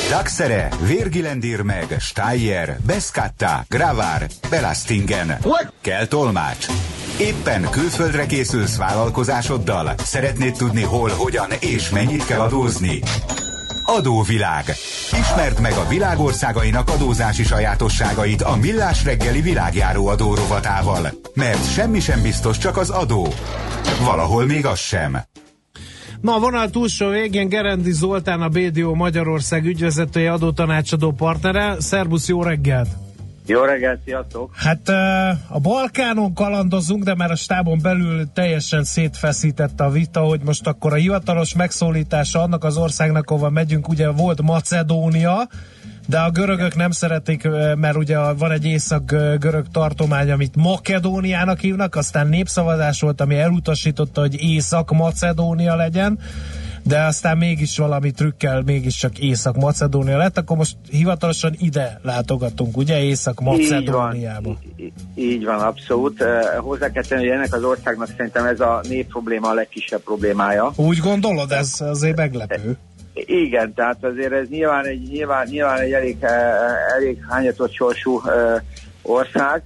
Daxere, Virgilendir meg, Steyer, Beskatta, Gravár, Belastingen. Kell tolmács. Éppen külföldre készülsz vállalkozásoddal? Szeretnéd tudni hol, hogyan és mennyit kell adózni? Adóvilág. Ismerd meg a világországainak adózási sajátosságait a Millás reggeli világjáró adó rovatával. Mert semmi sem biztos, csak az adó. Valahol még az sem. Na, a vonal túlsó végén Gerendi Zoltán, a BDO Magyarország ügyvezetője, adótanácsadó partnere. Szerbusz, jó reggelt! Jó reggelt, sziasztok! Hát a Balkánon kalandozunk, de már a stábon belül teljesen szétfeszítette a vita, hogy most akkor a hivatalos megszólítása annak az országnak, ahova megyünk, ugye volt Macedónia, de a görögök nem szeretik, mert ugye van egy észak-görög tartomány, amit Makedóniának hívnak, aztán népszavazás volt, ami elutasította, hogy Észak-Macedónia legyen, de aztán mégis valami trükkel mégiscsak Észak-Macedónia lett, akkor most hivatalosan ide látogatunk, ugye, Észak-Macedóniába. Így van, abszolút. Hozzá kell tenni, hogy ennek az országnak szerintem ez a nép probléma a legkisebb problémája. Úgy gondolod? Ez azért meglepő. Igen, tehát azért ez nyilván egy elég hányatott sorsú ország.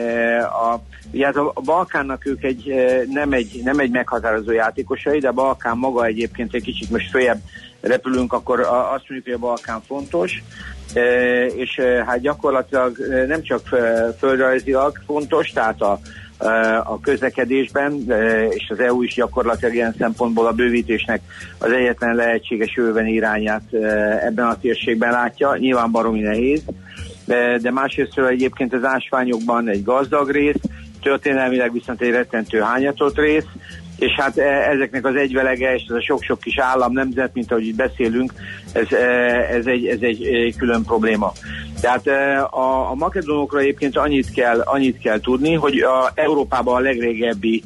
Ugye hát a Balkánnak ők nem egy meghatározó játékosai, de a Balkán maga egyébként egy kicsit most följebb repülünk, akkor azt mondjuk, hogy a Balkán fontos, és hát gyakorlatilag nem csak földrajzilag fontos, tehát a közlekedésben, és az EU is gyakorlatilag ilyen szempontból a bővítésnek az egyetlen lehetséges jövőbeni irányát ebben a térségben látja. Nyilván baromi nehéz, de másrésztről egyébként az ásványokban egy gazdag rész, történelmileg viszont egy rettentő hányatott rész, és hát ezeknek az egyvelege, és ez a sok-sok kis állam, nemzet, mint ahogy itt beszélünk, ez egy külön probléma. Tehát a makedónokra egyébként annyit kell tudni, hogy Európában a legrégebbi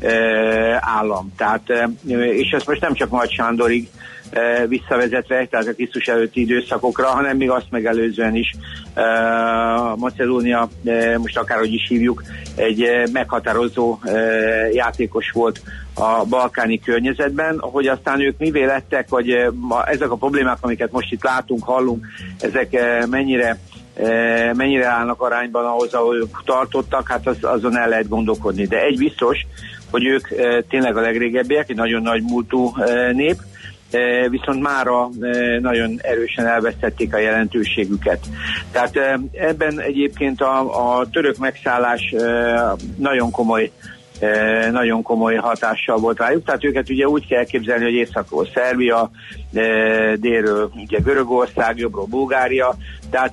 állam. Tehát, és ezt most nem csak Nagy Sándorig visszavezetve, tehát a Krisztus előtti időszakokra, hanem még azt megelőzően is Macedónia, most akárhogy is hívjuk, egy meghatározó játékos volt a balkáni környezetben, hogy aztán ők mivé lettek, hogy ezek a problémák, amiket most itt látunk, hallunk, ezek mennyire állnak arányban ahhoz, ahol ők tartottak, hát azon el lehet gondolkodni. De egy biztos, hogy ők tényleg a legrégebbiek, egy nagyon nagy múltú nép, viszont mára nagyon erősen elvesztették a jelentőségüket. Tehát ebben egyébként a török megszállás nagyon komoly hatással volt rájuk. Tehát őket ugye úgy kell elképzelni, hogy északról Szerbia, délről ugye Görögország, jobbról Bulgária. Tehát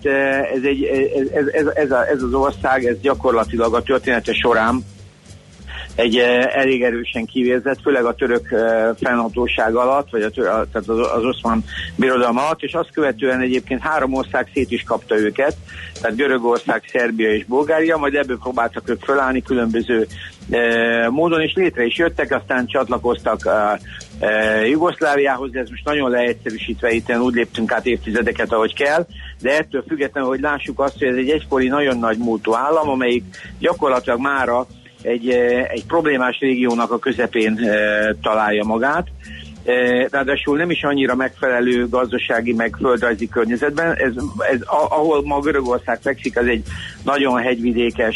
ez az ország, ez gyakorlatilag a története során egy elég erősen kivérzett, főleg a török fennhatóság alatt, vagy tehát az oszmán birodalom alatt, és azt követően egyébként 3 ország szét is kapta őket, tehát Görögország, Szerbia és Bulgária, majd ebből próbáltak ők fölállni különböző módon, és létre is jöttek, aztán csatlakoztak Jugoszláviához, de ez most nagyon leegyszerűsítve, itt úgy léptünk át évtizedeket, ahogy kell, de ettől függetlenül, hogy lássuk azt, hogy ez egy egykori nagyon nagy múltú állam, amelyik gyakorlatilag mára egy problémás régiónak a közepén találja magát. Ráadásul nem is annyira megfelelő gazdasági, meg földrajzi környezetben. Ez ahol ma Görögország fekszik, az egy nagyon hegyvidékes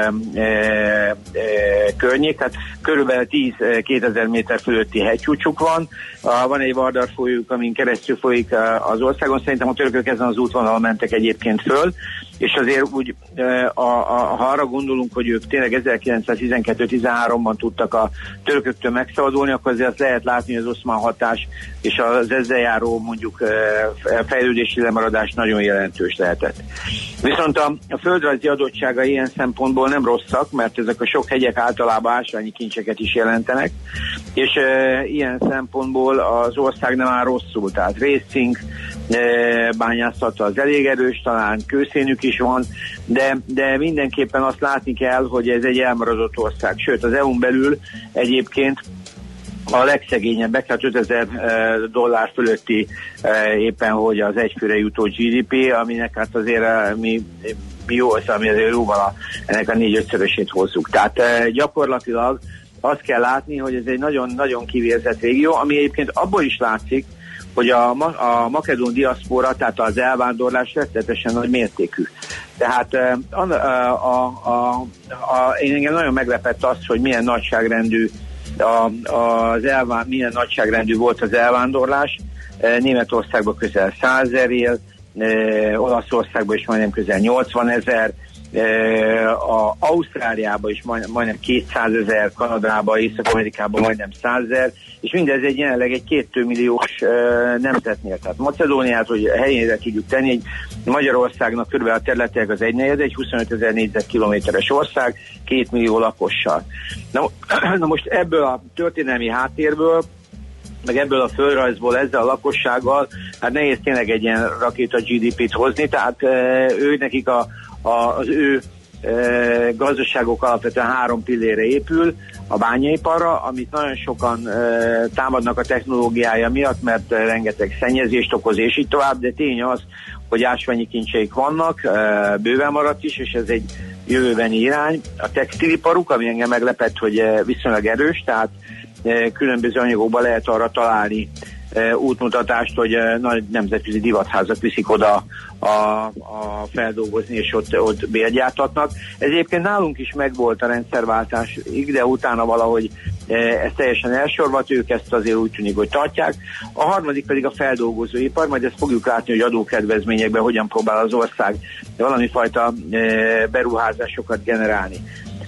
környék, tehát körülbelül 10-2000 méter fölötti hegycsúcsuk van. Van egy Vardar folyójuk, amin keresztül folyik az országon. Szerintem a törökök ezen az útvonalon mentek egyébként föl, és azért úgy, ha arra gondolunk, hogy ők tényleg 1912-13-ban tudtak a törököktől megszabadulni, akkor azért azt lehet látni, hogy az oszmán hatás és az ezzel járó mondjuk fejlődési lemaradás nagyon jelentős lehetett. Viszont a földrajzi adottsága ilyen szempontból nem rosszak, mert ezek a sok hegyek általában ásványi kincseket is jelentenek, és ilyen szempontból az ország nem áll rosszul, tehát részcink bányászata az elég erős, talán kőszénük is van, de mindenképpen azt látni kell, hogy ez egy elmaradott ország. Sőt, az EU-n belül egyébként a legszegényebbek, tehát $5000 fölötti éppen, hogy az egyfőre jutó GDP, aminek hát azért mi jó, ami azért jóval ennek a 4-5-szörösét hozzuk. Tehát gyakorlatilag azt kell látni, hogy ez egy nagyon-nagyon kivérzett régió, ami egyébként abból is látszik, hogy a makedón diaszpora, tehát az elvándorlás rettenetesen nagy mértékű. Tehát én engem nagyon meglepett az, hogy milyen nagyságrendű milyen nagyságrendű volt az elvándorlás. Németországban közel 100 000 él, Olaszországban is majdnem közel 80 000, Ausztráliában is majdnem 200 000, Kanadában, Észak-Amerikában majdnem 100 000, és mindez jelenleg egy 2 milliós nemzetnél. Tehát Macedóniát, hogy helyére tudjuk tenni, egy Magyarországnak körülbelül a területek az 1/4, egy 25 000 négyzetkilométeres ország, 2 millió lakossal. Na most ebből a történelmi háttérből, meg ebből a földrajzból, ezzel a lakossággal, hát nehéz tényleg egy ilyen rakéta GDP-t hozni, tehát nekik az ő gazdaságok alapvetően 3 pillére épül, a bányaiparra, amit nagyon sokan támadnak a technológiája miatt, mert rengeteg szennyezést okoz, és így tovább, de tény az, hogy ásványi kincseik vannak, bőven maradt is, és ez egy jövőbeni irány. A textiliparuk, ami engem meglepett, hogy viszonylag erős, tehát különböző anyagokban lehet arra találni útmutatást, hogy nagy nemzetközi divatházak viszik oda a feldolgozni, és ott bérgyártatnak. Ez egyébként nálunk is megvolt a rendszerváltásig, de utána valahogy ez teljesen elsorvat, ők ezt azért úgy tűnik, hogy tartják. A harmadik pedig a feldolgozóipar, majd ezt fogjuk látni, hogy adókedvezményekben hogyan próbál az ország valami fajta beruházásokat generálni.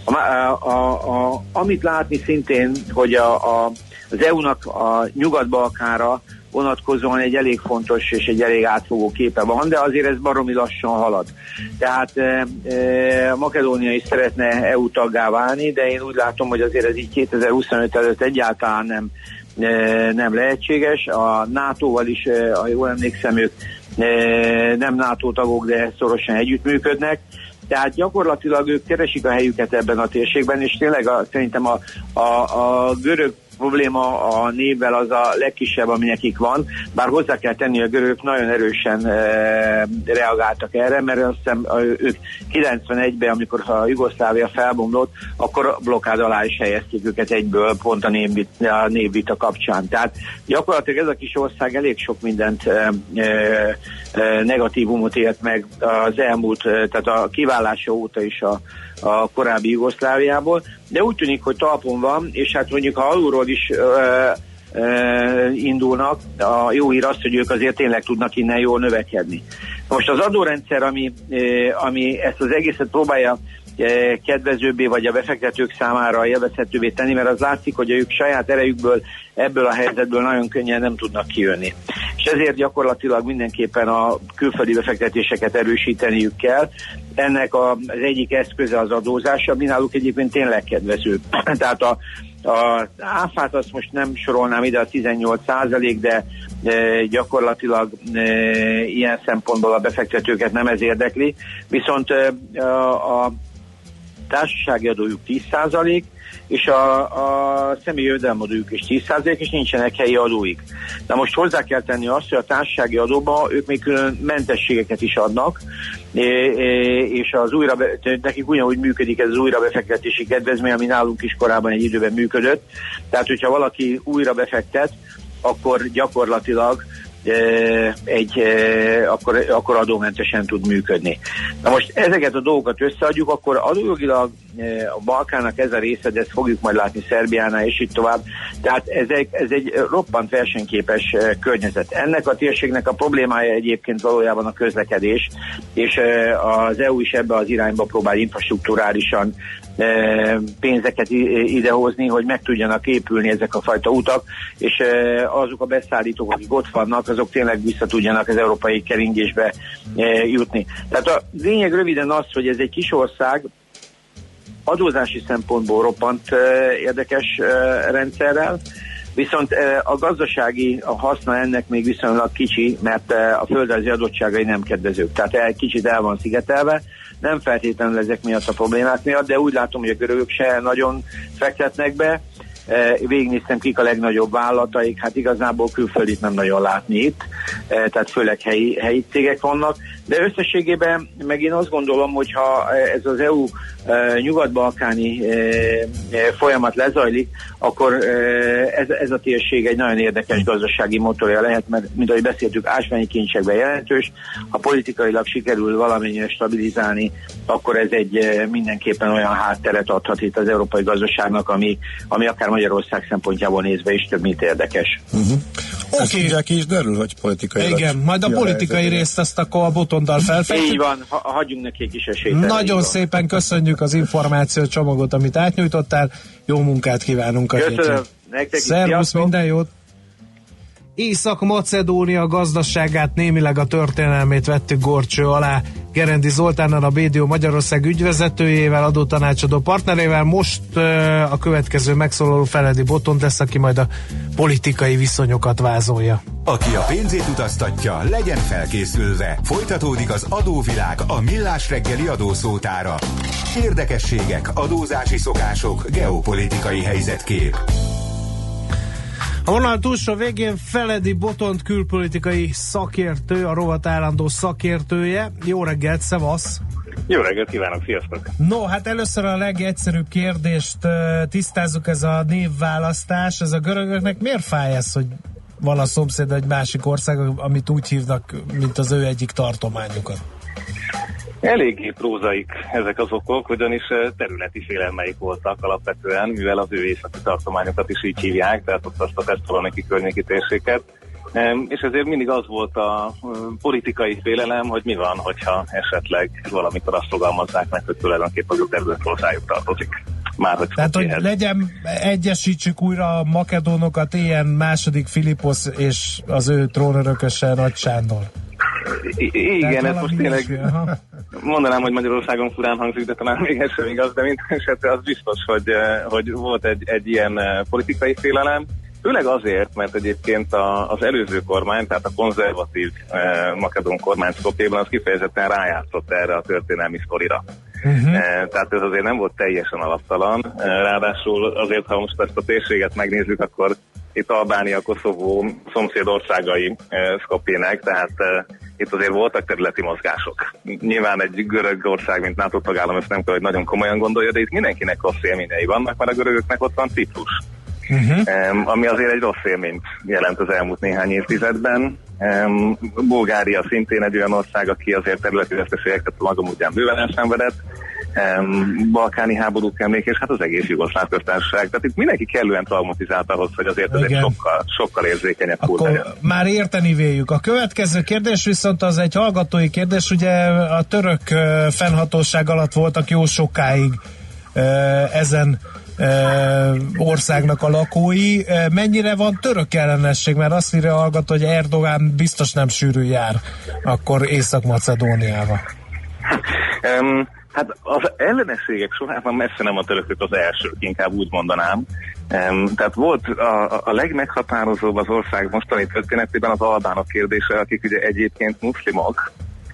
Amit látni szintén, hogy az EU-nak a Nyugat-Balkánra vonatkozóan egy elég fontos és egy elég átfogó képe van, de azért ez baromi lassan halad. Tehát Makedónia is szeretne EU taggá válni, de én úgy látom, hogy azért ez így 2025 előtt egyáltalán nem lehetséges. A NATO-val is, ha jól emlékszem, ők nem NATO tagok, de szorosan együttműködnek. Tehát gyakorlatilag ők keresik a helyüket ebben a térségben, és tényleg szerintem a görög probléma a névvel az a legkisebb, ami nekik van, bár hozzá kell tenni, a görögök nagyon erősen reagáltak erre, mert azt hiszem ők 91-ben, amikor a Jugoszlávia felbomlott, akkor blokkád alá is helyezték őket egyből pont a névvita kapcsán. Tehát gyakorlatilag ez a kis ország elég sok mindent negatívumot élt meg az elmúlt, tehát a kiválása óta is a korábbi Jugoszláviából, de úgy tűnik, hogy talpon van, és hát mondjuk ha alulról is indulnak, a jó hír az, hogy ők azért tényleg tudnak innen jól növekedni. Most az adórendszer, ami ezt az egészet próbálja kedvezőbbé, vagy a befektetők számára élvezhetővé tenni, mert az látszik, hogy ők saját erejükből ebből a helyzetből nagyon könnyen nem tudnak kijönni. És ezért gyakorlatilag mindenképpen a külföldi befektetéseket erősíteniük kell. Ennek az egyik eszköze az adózás, ami náluk egyébként tényleg kedvező. Tehát az áfát azt most nem sorolnám ide, a 18%, de gyakorlatilag ilyen szempontból a befektetőket nem ez érdekli. Viszont a társasági adójuk 10%, és a személyi jövedelemadójuk is 10%, és nincsenek helyi adóik. Na most hozzá kell tenni azt, hogy a társasági adóban ők még külön mentességeket is adnak, és nekik ugyanúgy működik ez az újrabefektetési kedvezmény, ami nálunk is korábban egy időben működött. Tehát, hogyha valaki újra befektet, akkor gyakorlatilag akkor adómentesen tud működni. Na most ezeket a dolgokat összeadjuk, akkor adójogilag a Balkánnak ez a része, de ezt fogjuk majd látni Szerbiánál, és így tovább. Tehát ez egy roppant versenyképes környezet. Ennek a térségnek a problémája egyébként valójában a közlekedés, és az EU is ebbe az irányba próbál infrastrukturálisan pénzeket idehozni, hogy meg tudjanak épülni ezek a fajta utak, és azok a beszállítók, akik ott vannak, azok tényleg vissza tudjanak az európai keringésbe jutni. Tehát a lényeg röviden az, hogy ez egy kis ország, adózási szempontból roppant érdekes rendszerrel, viszont a gazdasági haszna ennek még viszonylag kicsi, mert a földrajzi adottságai nem kedvezők. Tehát kicsit el van szigetelve, nem feltétlenül ezek miatt a problémák miatt, de úgy látom, hogy a görögök se nagyon fektetnek be. Végignéztem, kik a legnagyobb vállalataik, hát igazából külföldit nem nagyon látni itt, tehát főleg helyi cégek vannak, De összességében meg én azt gondolom, hogy ha ez az EU nyugat-balkáni folyamat lezajlik, akkor ez a térség egy nagyon érdekes gazdasági motorja lehet, mert mint ahogy beszéltük, ásványi kincsekben jelentős, ha politikailag sikerül valamennyire stabilizálni, akkor ez egy mindenképpen olyan hátteret adhat itt az európai gazdaságnak, ami akár Magyarország szempontjából nézve is több mint érdekes. Oké, ki is derül, hogy politikai. Igen, majd a politikai részt azt akkor a Botondal felfejtjük. Így van, hagyjunk neki egy kis esélyt. Nagyon szépen köszönjük az információcsomagot, amit átnyújtottál. Jó munkát kívánunk a héten. Szervusz, minden jót! Észak-Macedónia gazdaságát, némileg a történelmét vettük górcső alá. Gerendi Zoltánnal, a BDO Magyarország ügyvezetőjével, adótanácsadó partnerével. Most a következő megszólaló Feledi Botond lesz, aki majd a politikai viszonyokat vázolja. Aki a pénzét utaztatja, legyen felkészülve. Folytatódik az adóvilág a Millás reggeli adószótára. Érdekességek, adózási szokások, geopolitikai helyzetkép. A vonal túlsó végén Feledi Botond külpolitikai szakértő, a rovat állandó szakértője. Jó reggelt, szevasz! Jó reggelt kívánok, sziasztok! No, hát először a legegyszerűbb kérdést tisztázzuk, ez a névválasztás. Ez a görögöknek miért fáj ez, hogy van a szomszéd egy másik ország, amit úgy hívnak, mint az ő egyik tartományukat? Eléggé prózaik ezek az okok, ugyanis területi félelmeik voltak alapvetően, mivel az ő északi tartományokat is így hívják, tehát ott azt a Thessaloniki környéki térséget. És ezért mindig az volt a politikai félelem, hogy mi van, hogyha esetleg valamikor azt fogalmazzák meg, hogy tulajdonképpen az a terület hozzájuk tartozik. Tehát, hogy egyesítsük újra a makedónokat, ilyen második Filiposz és az ő trónörököse Nagy Sándor. Igen, ez most tényleg mondanám, hogy Magyarországon furán hangzik, de talán még ez sem igaz, de minden esetre az biztos, hogy volt egy ilyen politikai félelem, főleg azért, mert egyébként az előző kormány, tehát a konzervatív makedón kormány Skopjében az kifejezetten rájátszott erre a történelmi sztorira. Tehát ez azért nem volt teljesen alaptalan, ráadásul azért, ha most ezt a térséget megnézzük, akkor itt Albánia, Koszovó szomszédországai Skopjének, tehát itt azért voltak területi mozgások. Nyilván egy görög ország, mint NATO tagállam, ezt nem kell, hogy nagyon komolyan gondolja, de itt mindenkinek rossz élményei vannak, mert a görögöknek ott van Ciprus. Ami azért egy rossz élményt jelent az elmúlt néhány évtizedben. Bulgária szintén egy olyan ország, aki azért területi veszteségeket maga módján bőven elszenvedett. Balkáni háborúk emlék, és hát az egész Jugoszláv köztársaság. Tehát itt mindenki kellően traumatizált ahhoz, hogy azért ez egy sokkal érzékenyebb akkor már érteni véljük. A következő kérdés viszont az egy hallgatói kérdés, ugye a török fennhatóság alatt voltak jó sokáig ezen országnak a lakói. Mennyire van török ellenesség? Mert azt írja a hallgató, hogy Erdogán biztos nem sűrű jár akkor Észak-Macedóniába. Hát az ellenességek sorában messze nem a törökök az elsők, inkább úgy mondanám. Tehát volt a legmeghatározóbb az ország mostani történetében az albánok kérdése, akik ugye egyébként muszlimok,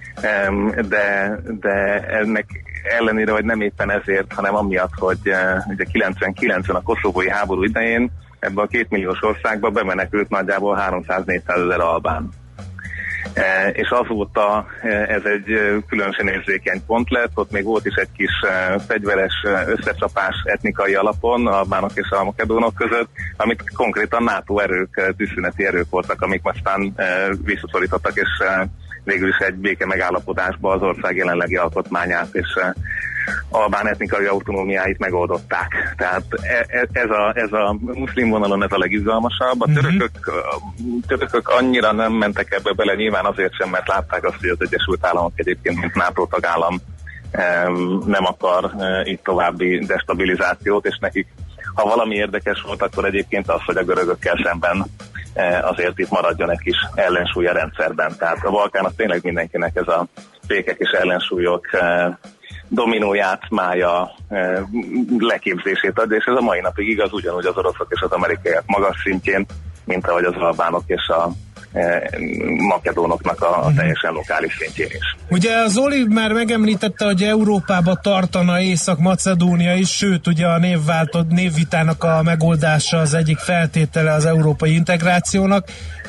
de ennek ellenére, vagy nem éppen ezért, hanem amiatt, hogy ugye 99-ben a koszovói háború idején ebbe a 2 milliós országba bemenekült nagyjából 300-400 ezer albán. És azóta ez egy különösen érzékeny pont lett, ott még volt is egy kis fegyveres összecsapás etnikai alapon a albánok és a makedónok között, amit konkrétan NATO erők, tűzszüneti erők voltak, amik aztán visszaszorítottak, és végül is egy béke megállapodásba az ország jelenlegi alkotmányát és albán etnikai autonómiáit megoldották. Tehát ez a muszlim vonalon ez a legizgalmasabb. A törökök annyira nem mentek ebbe bele, nyilván azért sem, mert látták azt, hogy az Egyesült Államok egyébként, mint NATO tagállam nem akar itt további destabilizációt, és nekik, ha valami érdekes volt, akkor egyébként az, hogy a görögökkel szemben azért itt maradjon egy kis ellensúly a rendszerben. Tehát a Balkán az tényleg mindenkinek ez a fékek és ellensúlyok dominóját, mája leképzését adja, és ez a mai napig igaz ugyanúgy az oroszok és az amerikaiak magas szintjén, mint ahogy az albánok és a makedónoknak a teljesen lokális szintjén is. Ugye az Zoli már megemlítette, hogy Európába tartana Észak-Macedónia is, sőt ugye a névvitának a megoldása az egyik feltétele az európai integrációnak.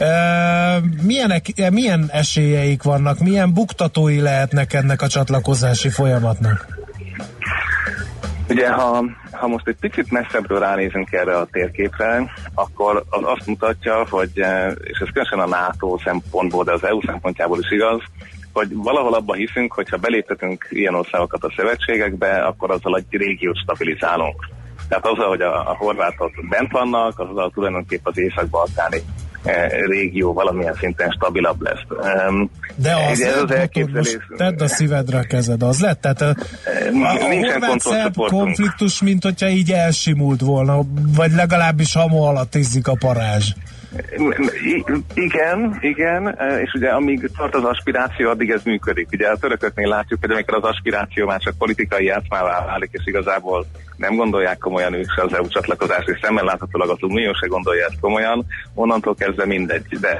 Milyen esélyeik vannak, milyen buktatói lehetnek ennek a csatlakozási folyamatnak? Ugye, ha most egy picit messzebbről ránézünk erre a térképre, akkor az azt mutatja, hogy, és ez különösen a NATO szempontból, de az EU szempontjából is igaz, hogy valahol abban hiszünk, hogy ha beléptetünk ilyen országokat a szövetségekbe, akkor azzal egy régiót stabilizálunk. Tehát azzal, hogy a horvátok bent vannak, azzal tulajdonképpen az észak-balkáni régió valamilyen szinten stabilabb lesz. De az lett, most tedd a szívedre a kezed, az lett? Tehát a horvát-szerb konfliktus, mint hogyha így elsimult volna, vagy legalábbis hamu alatt izzik a parázs. Igen, és ugye amíg tart az aspiráció, addig ez működik. Ugye a törököknél látjuk, hogy amikor az aspiráció már csak politikai játszmává válik, és igazából nem gondolják komolyan ők se az EU csatlakozást, és szemmel láthatólag az Unió se gondolja ezt komolyan, onnantól kezdve mindegy. De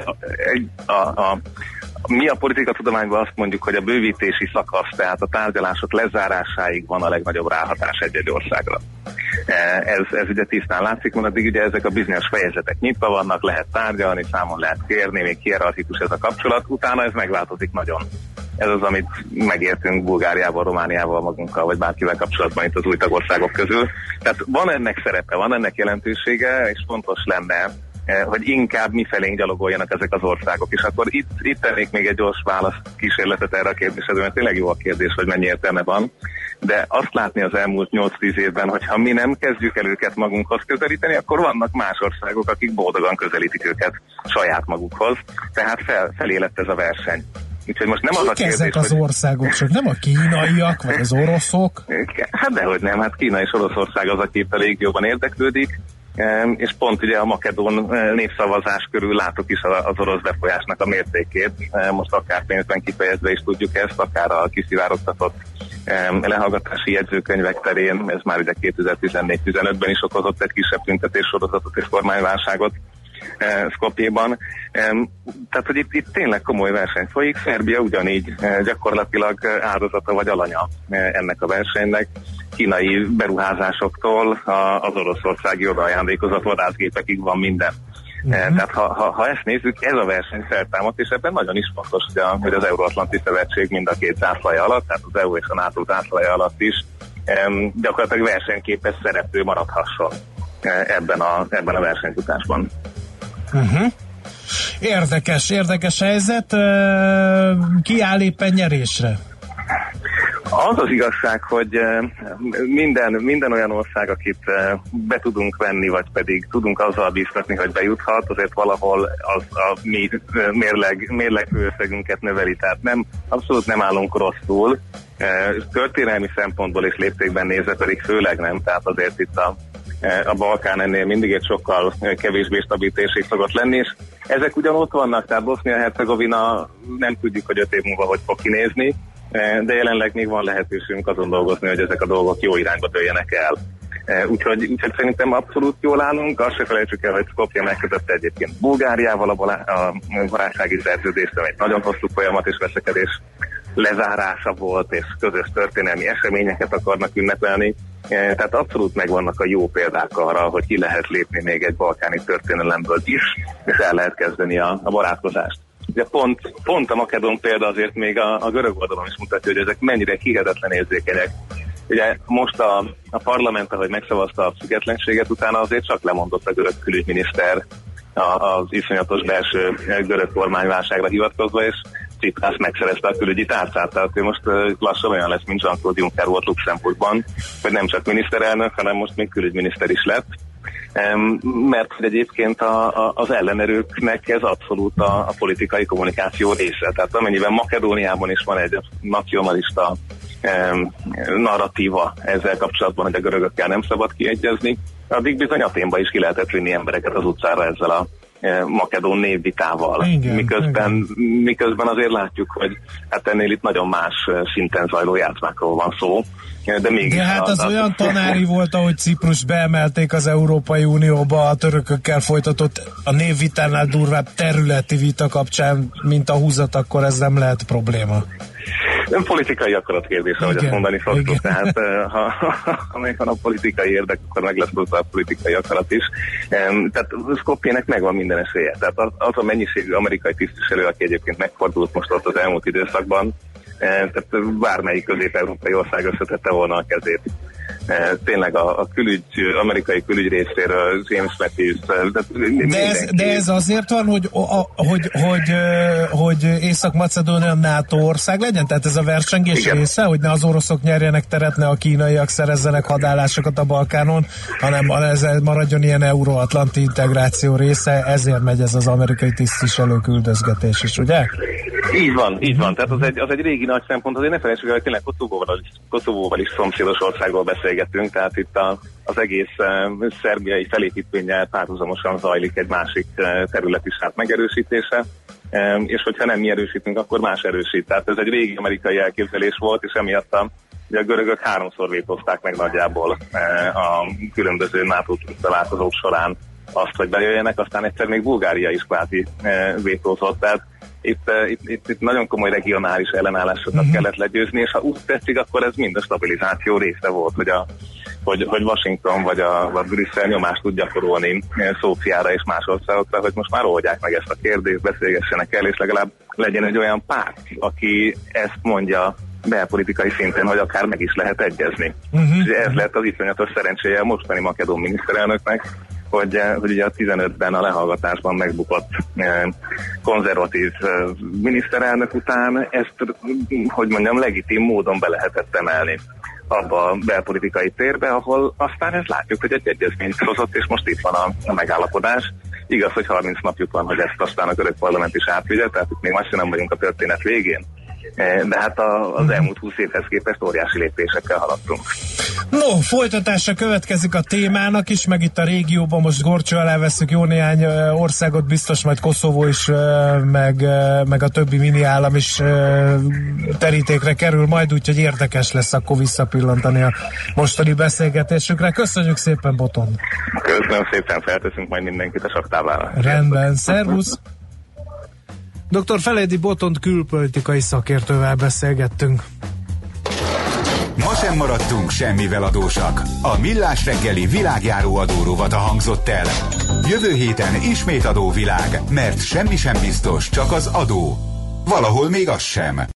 mi a politikatudományban azt mondjuk, hogy a bővítési szakasz, tehát a tárgyalások lezárásáig van a legnagyobb ráhatás egy-egy országra. Ez ugye tisztán látszik, mert addig ugye ezek a bizonyos fejezetek nyitva vannak, lehet tárgyalni, számon lehet kérni, még hierarchikus ez a kapcsolat, utána ez megváltozik nagyon. Ez az, amit megértünk Bulgáriával, Romániával magunkkal, vagy bárkivel kapcsolatban itt az új tagországok közül. Tehát van ennek szerepe, van ennek jelentősége, és fontos lenne, hogy inkább mifelénk gyalogoljanak ezek az országok. És akkor itt tennék még egy gyors választ kísérletet erre a kérdésre, mert tényleg jó a kérdés, hogy mennyi értelme van. De azt látni az elmúlt 8-10 évben, hogy ha mi nem kezdjük el őket magunkhoz közelíteni, akkor vannak más országok, akik boldogan közelítik őket saját magukhoz. Tehát felé lett ez a verseny. Úgyhogy most nem az a kérdés, ezek az országok, csak nem a kínaiak, vagy az oroszok? Hát dehogy nem, hát Kína és Oroszország az, aki itt a régióban érdeklődik, és pont ugye a makedón népszavazás körül látok is az orosz befolyásnak a mértékét. Most akár pénzben kifejezve is tudjuk ezt, akár a kiszivárogtatott lehallgatási jegyzőkönyvek terén, ez már ugye 2014-15-ben is okozott egy kisebb tüntetéssorozatot és kormányválságot Skopjéban. Tehát, hogy itt tényleg komoly verseny folyik. Szerbia ugyanígy gyakorlatilag áldozata vagy alanya ennek a versenynek. Kínai beruházásoktól az oroszországi odaajándékozott vadászgépekig van minden. Tehát ha ezt nézzük, ez a verseny feltámadt, és ebben nagyon is fontos, hogy az Euróatlanti Szövetség mind a két zászlaja alatt, tehát az EU és a NATO zászlaja alatt is gyakorlatilag versenyképes szereplő maradhasson ebben a versenyfutásban. Érdekes helyzet. Ki áll éppen nyerésre? Az az igazság, hogy minden olyan ország, akit be tudunk venni, vagy pedig tudunk azzal bíztatni, hogy bejuthat, azért valahol az a mi mérleg főösszegünket növeli. Tehát abszolút nem állunk rosszul. Történelmi szempontból és léptékben nézve pedig főleg nem. Tehát azért itt a Balkán ennél mindig egy sokkal kevésbé stabil térség szokott lenni, és ezek ugyan ott vannak, tehát Bosznia-Hercegovina nem tudjuk, hogy 5 év múlva hogy fog kinézni, de jelenleg még van lehetőségünk azon dolgozni, hogy ezek a dolgok jó irányba dőljenek el. Úgyhogy szerintem abszolút jól állunk, azt se felejtsük el, hogy Skopje megkötötte egyébként Bulgáriával a barátsági szerződést, egy nagyon hosszú folyamat és veszekedés lezárása volt, és közös történelmi eseményeket akarnak ünnepelni. Tehát abszolút megvannak a jó példák arra, hogy ki lehet lépni még egy balkáni történelemből is, és el lehet kezdeni a barátkozást. Ugye pont a makedón példa azért még a görög oldalon is mutatja, hogy ezek mennyire hihetetlen érzékenyek. Ugye most a parlament, ahogy megszavazta a függetlenséget, utána azért csak lemondott a görög külügyminiszter az iszonyatos belső görög kormányválságra hivatkozva, és Tsiprász megszerezte a külügyi tárcát, tehát ő most lassan olyan lesz, mint Jean-Claude Juncker volt Luxemburgban, hogy nem csak miniszterelnök, hanem most még külügyminiszter is lett. Mert hogy egyébként az ellenerőknek ez abszolút a politikai kommunikáció része. Tehát amennyiben Makedóniában is van egy nacionalista narratíva ezzel kapcsolatban, hogy a görögökkel nem szabad kiegyezni, addig bizony Athénba is ki lehetett vinni embereket az utcára ezzel makedón névvitával. Miközben azért látjuk, hogy hát ennél itt nagyon más szinten zajló játszmákról van szó. De hát az olyan tanári volt, ahogy Ciprus beemelték az Európai Unióba a törökökkel folytatott a névvitánál durvább területi vita kapcsán, mint a húzat, akkor ez nem lehet probléma. Nem politikai akarat kérdése, hogy azt mondani szoktuk. Tehát ha megvan a politikai érdek, akkor meg lesz a politikai akarat is. Tehát Skopjének megvan minden esélye. Tehát az a mennyiségű amerikai tisztviselő, aki egyébként megfordult most ott az elmúlt időszakban, tehát bármelyik közép-európai ország összetette volna a kezét. Tényleg a amerikai külügy részéről James Mattis. De ez azért van, hogy Észak-Macedónia NATO ország legyen? Tehát ez a versengés része, hogy ne az oroszok nyerjenek teret, ne a kínaiak szerezzenek hadállásokat a Balkánon, hanem ez maradjon ilyen euróatlanti integráció része, ezért megy ez az amerikai tisztviselő küldözgetés is, ugye? Így van. Tehát az egy régi nagy szempont, azért ne felejtsük, hogy tényleg Koszovóval is szomszédos országról beszélgetünk, tehát itt az egész szerbiai felépítménnyel párhuzamosan zajlik egy másik terület is megerősítése, és hogyha nem mi erősítünk, akkor más erősít. Tehát ez egy régi amerikai elképzelés volt, és emiatt a görögök 3-szor vétózták meg nagyjából a különböző NATO találkozók során azt, hogy bejöjjenek, aztán egyszer még Bulgária is kvázi vétózott, tehát itt nagyon komoly regionális ellenállásokat kellett legyőzni, és ha úgy tetszik, akkor ez mind a stabilizáció része volt, hogy Washington vagy a Brüsszel nyomást tud gyakorolni Szófiára és más országokra, hogy most már oldják meg ezt a kérdést, beszélgessenek el, és legalább legyen egy olyan párt, aki ezt mondja belpolitikai szinten, hogy akár meg is lehet egyezni. És ez lett az iszonyatos szerencséje a mostani makedón miniszterelnöknek, hogy ugye a 15-ben a lehallgatásban megbukott konzervatív miniszterelnök után ezt, hogy mondjam, legitim módon be lehetett emelni abba a belpolitikai térbe, ahol aztán ezt látjuk, hogy egy egyezményt hozott, és most itt van a megállapodás. Igaz, hogy 30 napjuk van, hogy ezt aztán a görög parlament is átvigye, tehát itt még messze nem vagyunk a történet végén. De hát az elmúlt 20 évhez képest óriási lépésekkel haladtunk. No, folytatása következik a témának is, meg itt a régióban most górcső alá veszük jó néhány országot, biztos majd Koszovó is, meg a többi mini állam is terítékre kerül majd, úgyhogy érdekes lesz akkor visszapillantani a mostani beszélgetésükre. Köszönjük szépen, Botond! Köszönöm szépen, felteszünk majd mindenkit a saktávára. Rendben, szervusz! Dr. Feledi Botond külpolitikai szakértővel beszélgettünk. Ma sem maradtunk semmivel adósak. A Millás reggeli világjáró adórovata hangzott el. Jövő héten ismét adóvilág, mert semmi sem biztos, csak az adó. Valahol még az sem.